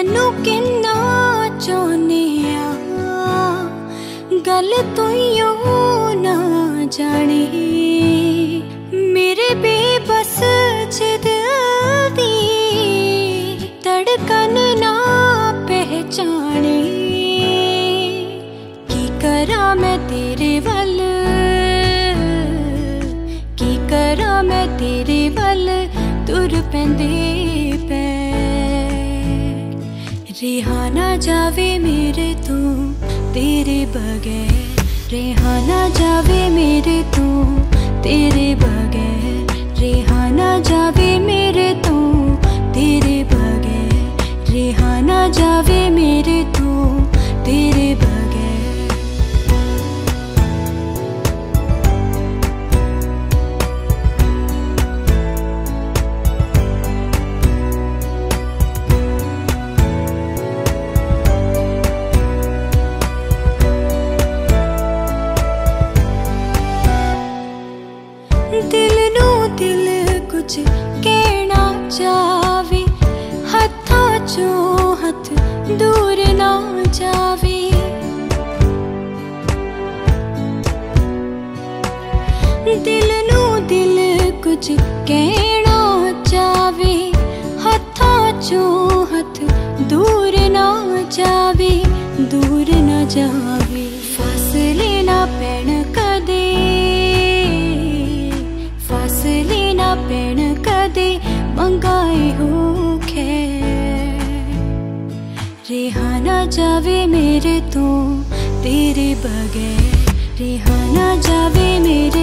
तैनू किन्ना चाहने गल तू ना जाने मेरे बेबस जिद दी धड़कन ना पहचाने की करा मैं तेरे वल की करा मैं तेरे वल तुर पैंदे पै रेहा ना जावे मेरे तू तेरे बगैर रेहा ना जावे मेरे तू तेरे बगैर रेहा ना जावे मेरे तू तेरे बगैर रेहा ना जावे मेरे तू तेरे बगैर दिल नू दिल कुछ कहना चावे हत्थां चों हथ दूर ना जावे दिल नू दिल कुछ कहना चावे हत्थां चों हथ दूर ना जावे दूर ना जावे फासले ना पैण कदे फासले ना पैण कदे मंगाए हो खैर रेहा ना जावे मेरे तो तेरे बगैर रेहा ना जावे मेरे